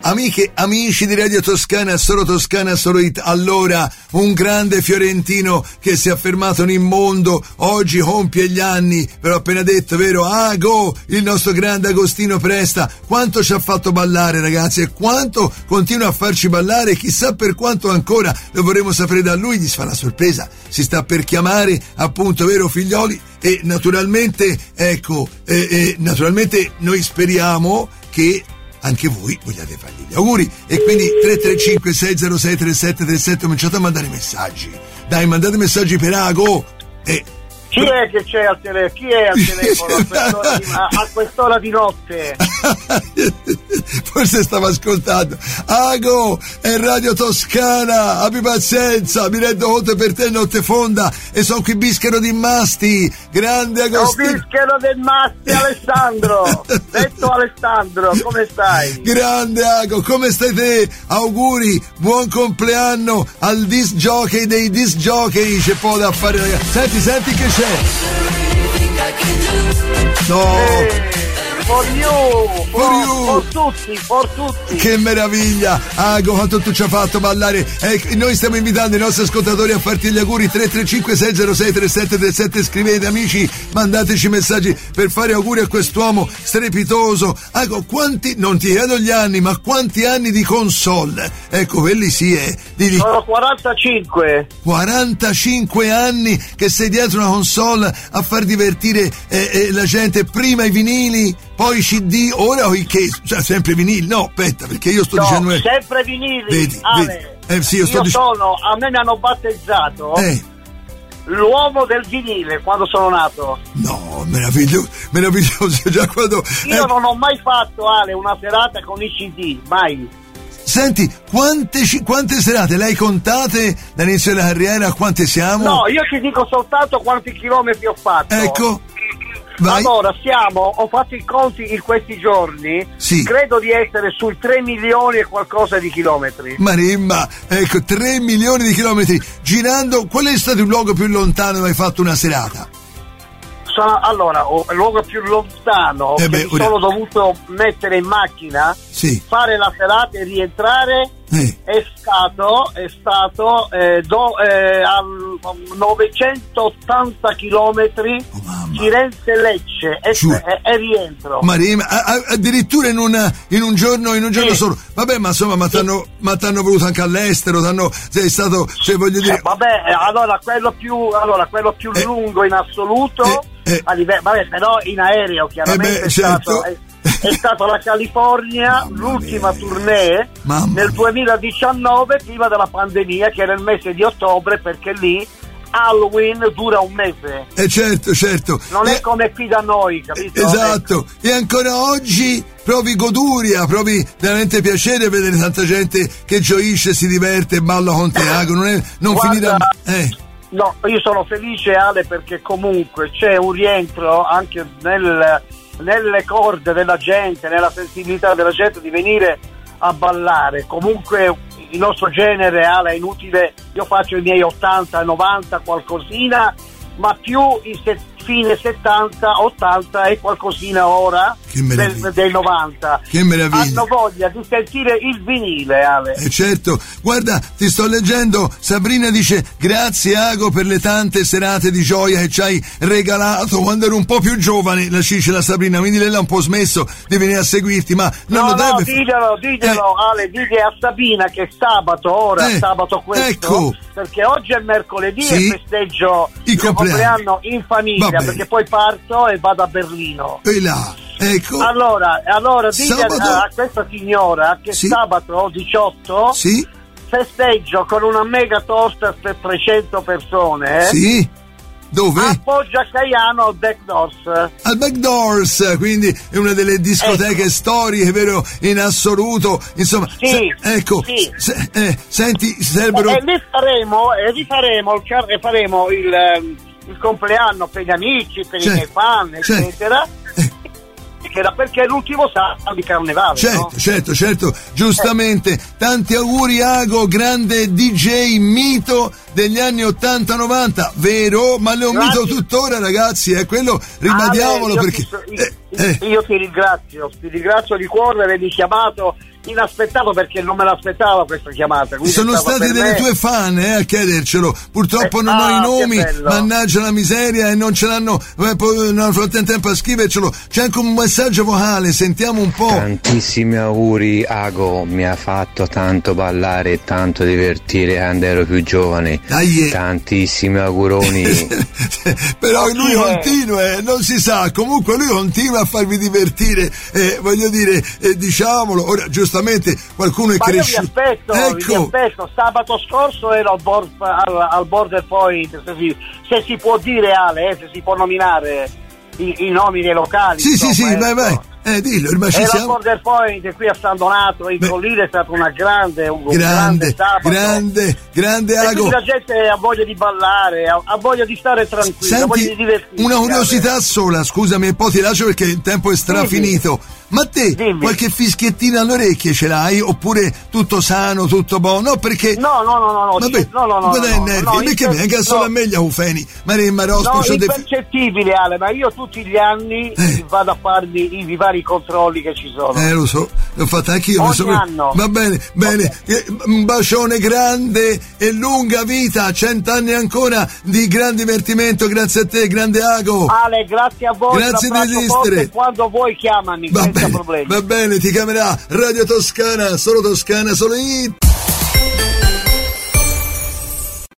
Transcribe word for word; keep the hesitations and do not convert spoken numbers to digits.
Amiche, amici di Radio Toscana, solo Toscana, solo It. Allora, un grande fiorentino che si è affermato nel mondo, oggi compie gli anni, ve l'ho appena detto, vero? Ago, il nostro grande Agostino Presta, quanto ci ha fatto ballare, ragazzi, e quanto continua a farci ballare, chissà per quanto ancora, lo vorremmo sapere da lui, gli si fa la sorpresa, si sta per chiamare, appunto, vero figlioli, e naturalmente, ecco, eh, eh, naturalmente noi speriamo che anche voi vogliate fargli gli auguri, e quindi tre tre cinque sei zero sei tre sette tre sette cominciate a mandare messaggi, dai, mandate messaggi per Ago. E chi è che c'è al telefono? Chi è al telefono a quest'ora di, a, a quest'ora di notte? Forse stava ascoltando. Ago, è Radio Toscana, abbi pazienza, mi rendo conto per te notte fonda e sono qui Bischero di Masti, grande Agostino. Sono Bischero del Masti, Alessandro, detto Alessandro, come stai? Grande Ago, come stai te? Auguri, buon compleanno al disc jockey dei disc jockey, c'è poco da fare, ragazzi. Senti, senti che c'è. No. Hey. For you, for, for you, for tutti, for tutti. Che meraviglia, Ago, quanto tu ci hai fatto ballare. Eh, noi stiamo invitando i nostri ascoltatori a farti gli auguri. Tre tre cinque sei zero sei tre sette tre sette, scrivete, amici, mandateci messaggi per fare auguri a quest'uomo strepitoso. Ago, quanti, non ti chiedo gli anni, ma quanti anni di console? Ecco, quelli sì, eh. Di, di... Sono quarantacinque. quarantacinque anni che sei dietro una console a far divertire eh, eh, la gente, prima i vinili, poi C D, ora o i case, cioè sempre vinili, no, aspetta, perché io sto no, dicendo... Eh, sempre vinili, vedi, Ale, vedi. Eh, sì, io, sto io dic- sono, a me mi hanno battezzato eh. l'uomo del vinile quando sono nato. No, meraviglioso, meraviglioso, già quando... Io eh. non ho mai fatto, Ale, una serata con i C D, mai. Senti, quante, quante serate le hai contate dall'inizio della carriera? Quante siamo? No, io ti dico soltanto quanti chilometri ho fatto. Ecco. Vai. Allora, siamo, ho fatto i conti in questi giorni, sì. Credo di essere sui tre milioni e qualcosa di chilometri. Marimba, ecco, tre milioni di chilometri. Girando, qual è stato il luogo più lontano dove hai fatto una serata? Sono, allora, il luogo più lontano eh beh, che mi sono dovuto mettere in macchina, sì. Fare la serata e rientrare, eh. è stato, è stato eh, do, eh, a novecentottanta chilometri, oh, Firenze-Lecce e, e, e rientro. Marina, a, a, addirittura in, una, in un giorno, in un giorno sì. solo. Vabbè, ma insomma, ma t'hanno, sì. ma t'hanno voluto anche all'estero, t'hanno, sei stato, cioè voglio dire. Eh, vabbè, allora quello più, allora quello più eh. lungo in assoluto. Eh. Eh. A livello, vabbè, però in aereo chiaramente eh beh, è, certo. stato, è, è stata la California, mamma l'ultima mia. tournée mamma nel duemiladiciannove, prima della pandemia, che era il mese di ottobre, perché lì Halloween dura un mese. Eh certo, certo. Non eh, è come qui da noi, capito? Esatto. E ancora oggi provi goduria, provi veramente piacere vedere tanta gente che gioisce, si diverte, balla con te, Ago. Non è non Guarda, finire eh. No, io sono felice, Ale, perché comunque c'è un rientro anche nel, nelle corde della gente, nella sensibilità della gente di venire a ballare. Comunque il nostro genere, Ale, è inutile, io faccio i miei ottanta, novanta, qualcosina, ma più i set, fine settanta, ottanta e qualcosina ora del, del novanta. Che meraviglia. Hanno voglia di sentire il vinile, Ale. Eh certo, guarda, ti sto leggendo, Sabrina dice: grazie Ago per le tante serate di gioia che ci hai regalato quando ero un po' più giovane. La Cice, la Sabrina, quindi lei l'ha un po' smesso di venire a seguirti, ma non no, lo no, deve diglielo, diglielo eh. Ale, digli a Sabina che sabato, ora eh. sabato questo, ecco. perché oggi è mercoledì sì. e festeggio il, il compleanno. compleanno in famiglia. Va perché poi parto e vado a Berlino. E là, ecco. Allora, allora dite sabato... a questa signora che sì. sabato diciotto sì. festeggio con una mega torta per trecento persone. Eh? Sì. Dove? A Foggia Caiano al Backdoors. Al Backdoors, quindi è una delle discoteche ecco. storiche, vero, in assoluto. Insomma, sì, se, ecco, sì. Se, eh, senti, servono... E lì faremo, e lì faremo, e faremo il, il compleanno per gli amici, per c'è, i miei fan, eccetera. Eh. Perché è l'ultimo sabato di carnevale. Certo, no? certo, certo, giustamente. Eh. Tanti auguri Ago, grande D J mito degli anni ottanta novanta, vero? Ma le ho mito tuttora, ragazzi, è eh, quello, ribadiamolo. Ale, perché so, io, eh. Eh. Io ti ringrazio, ti ringrazio di cuore, avermi chiamato inaspettato perché non me l'aspettavo questa chiamata. Sono stati delle me... tue fan eh, a chiedercelo. Purtroppo eh, non ah, ho i nomi, mannaggia la miseria, e non ce l'hanno, eh, poi non hanno fatto in tempo a scrivercelo. C'è anche un messaggio vocale, sentiamo un po'. Tantissimi auguri Ago, mi ha fatto tanto ballare e tanto divertire quando ero più giovane. Dai, tantissimi auguroni. Però lui continua, eh, non si sa, comunque lui continua a farvi divertire, eh, voglio dire, eh, diciamolo. Ora giustamente qualcuno è ma cresciuto. Io vi aspetto, ecco. vi aspetto. Sabato scorso ero al, board, al, al border point, se si, se si può dire, Ale, eh, se si può nominare i, i nomi dei locali. Sì, insomma, sì, sì, ecco. vai, vai. Eh, dillo, ma ci era siamo. al border point qui a San Donato, in collina è stata una grande, un grande, grande sabato. Grande, grande Ago. E la gente ha voglia di ballare, ha, ha voglia di stare tranquilla, Senti, ha voglia di divertirsi. Una curiosità sola, scusami, e poi ti lascio perché il tempo è strafinito. Dimmi. Ma te Dimmi. Qualche fischiettina alle orecchie ce l'hai? Oppure tutto sano, tutto buono? No, perché. No, no, no, no, no. Vabbè, no, no, no. Ma dai, no, nervi, no, perché imper- venga solo no. a me gli Aufeni? Maremma Rospo, no, c'ho impercettibile, de... Ale, ma io tutti gli anni eh. vado a farmi i vari controlli che ci sono. Eh, lo so, l'ho fatta anch'io. Ogni so... anno. Va bene, bene. Okay. Un bacione grande e lunga vita, cent'anni ancora di gran divertimento. Grazie a te, grande Ago. Ale, grazie a voi. Grazie di esistere. Quando vuoi chiamami, va senza bene, problemi. Va bene, ti chiamerà Radio Toscana, solo Toscana, solo hit.